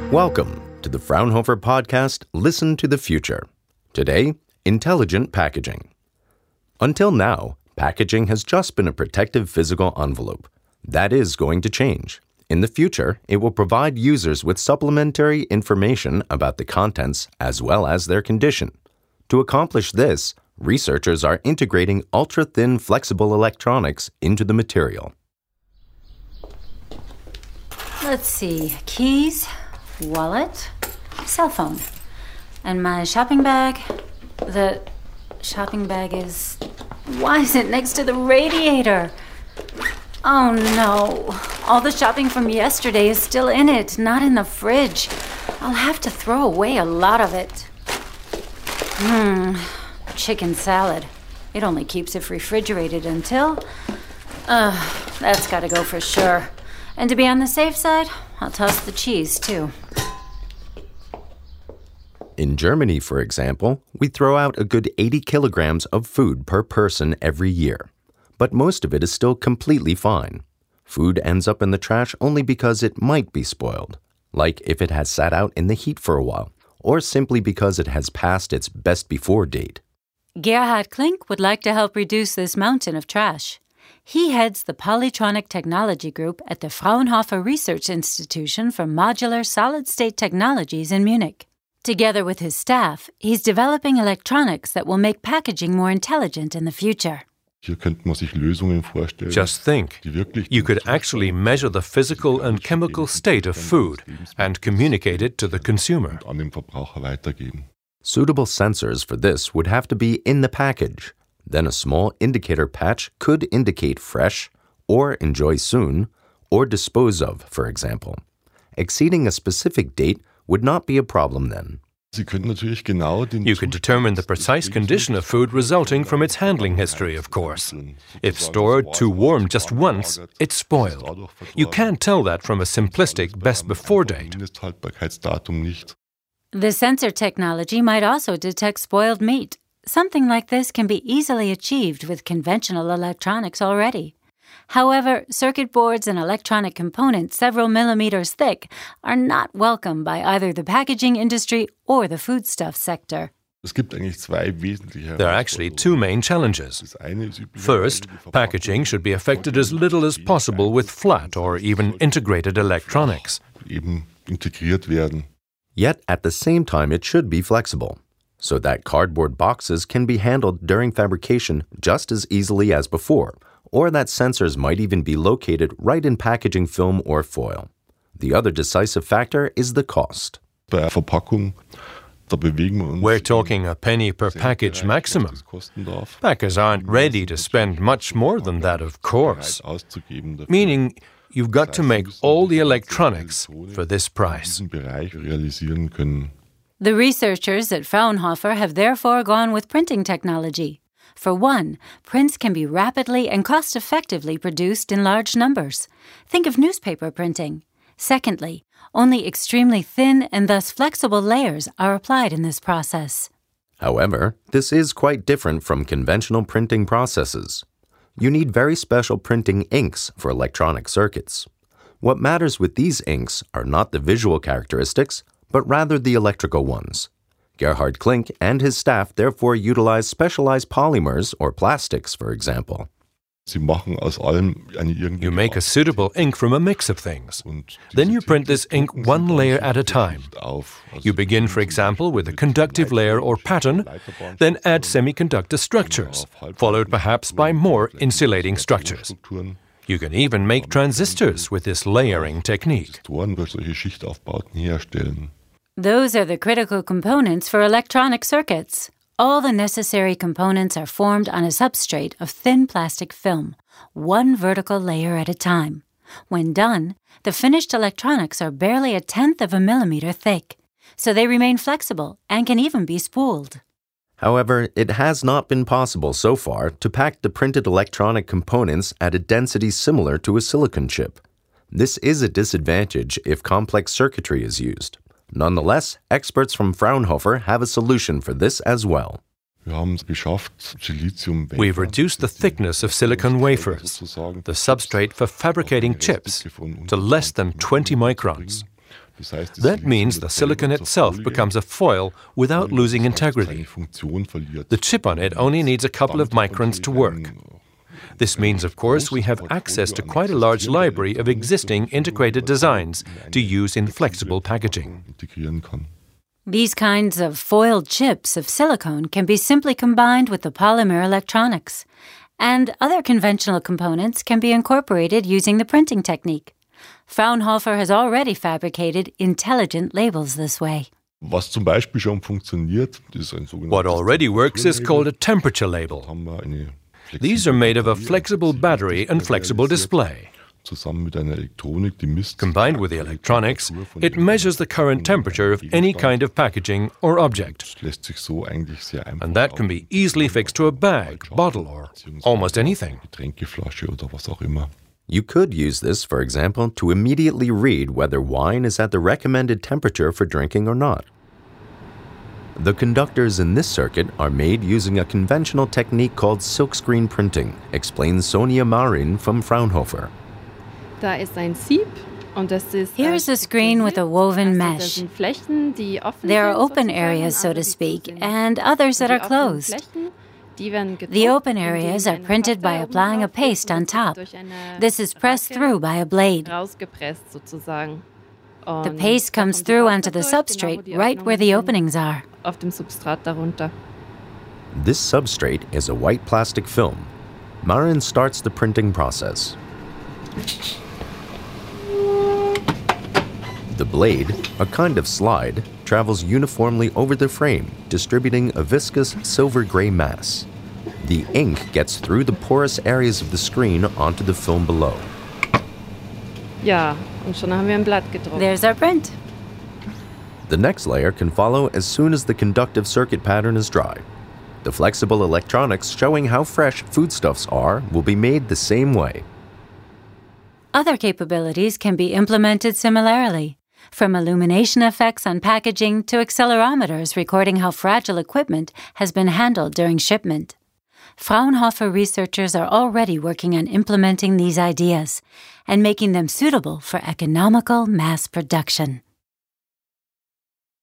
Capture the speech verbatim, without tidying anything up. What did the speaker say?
Welcome to the Fraunhofer podcast, Listen to the Future. Today, intelligent packaging. Until now, packaging has just been a protective physical envelope. That is going to change. In the future, it will provide users with supplementary information about the contents as well as their condition. To accomplish this, researchers are integrating ultra-thin flexible electronics into the material. Let's see, keys, wallet, cell phone, and my shopping bag. The shopping bag is... Why is it next to the radiator? Oh no, all the shopping from yesterday is still in it, not in the fridge. I'll have to throw away a lot of it. Hmm, chicken salad. It only keeps it refrigerated until... Uh, that's gotta go for sure. And to be on the safe side, I'll toss the cheese too. In Germany, for example, we throw out a good eighty kilograms of food per person every year. But most of it is still completely fine. Food ends up in the trash only because it might be spoiled, like if it has sat out in the heat for a while, or simply because it has passed its best before date. Gerhard Klink would like to help reduce this mountain of trash. He heads the Polytronic Technology Group at the Fraunhofer Research Institution for Modular Solid-State Technologies in Munich. Together with his staff, he's developing electronics that will make packaging more intelligent in the future. Just think, you could actually measure the physical and chemical state of food and communicate it to the consumer. Suitable sensors for this would have to be in the package. Then a small indicator patch could indicate fresh, or enjoy soon, or dispose of, for example. Exceeding a specific date would not be a problem then. You could determine the precise condition of food resulting from its handling history, of course. If stored too warm just once, it's spoiled. You can't tell that from a simplistic best-before date. The sensor technology might also detect spoiled meat. Something like this can be easily achieved with conventional electronics already. However, circuit boards and electronic components several millimeters thick are not welcome by either the packaging industry or the foodstuff sector. There are actually two main challenges. First, packaging should be affected as little as possible with flat or even integrated electronics. Yet at the same time it should be flexible, so that cardboard boxes can be handled during fabrication just as easily as before, or that sensors might even be located right in packaging film or foil. The other decisive factor is the cost. We're talking a penny per package maximum. Packers aren't ready to spend much more than that, of course. Meaning, you've got to make all the electronics for this price. The researchers at Fraunhofer have therefore gone with printing technology. For one, prints can be rapidly and cost-effectively produced in large numbers. Think of newspaper printing. Secondly, only extremely thin and thus flexible layers are applied in this process. However, this is quite different from conventional printing processes. You need very special printing inks for electronic circuits. What matters with these inks are not the visual characteristics, but rather the electrical ones. Gerhard Klink and his staff therefore utilize specialized polymers or plastics, for example. You make a suitable ink from a mix of things. Then you print this ink one layer at a time. You begin, for example, with a conductive layer or pattern, then add semiconductor structures, followed perhaps by more insulating structures. You can even make transistors with this layering technique. Those are the critical components for electronic circuits. All the necessary components are formed on a substrate of thin plastic film, one vertical layer at a time. When done, the finished electronics are barely a tenth of a millimeter thick, so they remain flexible and can even be spooled. However, it has not been possible so far to pack the printed electronic components at a density similar to a silicon chip. This is a disadvantage if complex circuitry is used. Nonetheless, experts from Fraunhofer have a solution for this as well. We've reduced the thickness of silicon wafers, the substrate for fabricating chips, to less than twenty microns. That means the silicon itself becomes a foil without losing integrity. The chip on it only needs a couple of microns to work. This means, of course, we have access to quite a large library of existing integrated designs to use in flexible packaging. These kinds of foiled chips of silicone can be simply combined with the polymer electronics, and other conventional components can be incorporated using the printing technique. Fraunhofer has already fabricated intelligent labels this way. What already works is called a temperature label. These are made of a flexible battery and flexible display. Combined with the electronics, it measures the current temperature of any kind of packaging or object. And that can be easily fixed to a bag, bottle, or almost anything. You could use this, for example, to immediately read whether wine is at the recommended temperature for drinking or not. The conductors in this circuit are made using a conventional technique called silkscreen printing, explains Sonja Marin from Fraunhofer. Here's a screen with a woven mesh. There are open areas, so to speak, and others that are closed. The open areas are printed by applying a paste on top. This is pressed through by a blade. The paste comes through onto the substrate right where the openings are. This substrate is a white plastic film. Marin starts the printing process. The blade, a kind of slide, travels uniformly over the frame, distributing a viscous silver-gray mass. The ink gets through the porous areas of the screen onto the film below. There's our print. The next layer can follow as soon as the conductive circuit pattern is dry. The flexible electronics showing how fresh foodstuffs are will be made the same way. Other capabilities can be implemented similarly, from illumination effects on packaging to accelerometers recording how fragile equipment has been handled during shipment. Fraunhofer researchers are already working on implementing these ideas and making them suitable for economical mass production.